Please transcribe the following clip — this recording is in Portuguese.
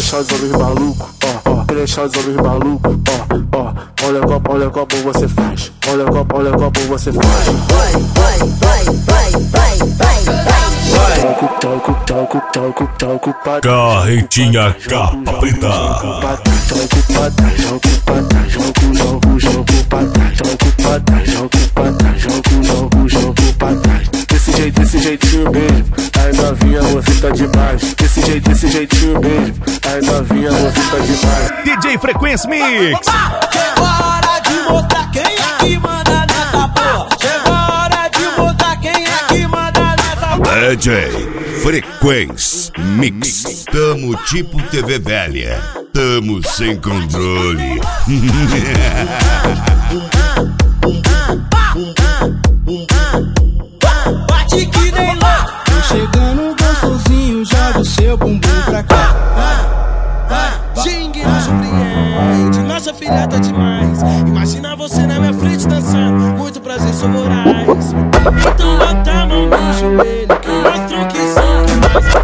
deixar os homens malucos, quer deixar os homens malucos, olha como você faz, olha como você faz. Carretinha capa preta. Desse jeitinho mesmo, ai novinha, você tá demais. Desse jeitinho mesmo, ai novinha, você tá demais. DJ Frequência Mix. Chegou a hora de mostrar quem é que manda nessa porra. Chegou a hora de mostrar quem é que manda nessa porra. DJ Frequência Mix. Tamo tipo TV velha. Tamo sem controle. Bate que nem louco. Tô chegando gostosinho, joga o seu bumbum pra cá. Xing nos surpreende, nossa filha tá demais. Imagina você na minha frente dançando, muito prazer, sou voraz. Então bota a mão no joelho, que mostra o que sou.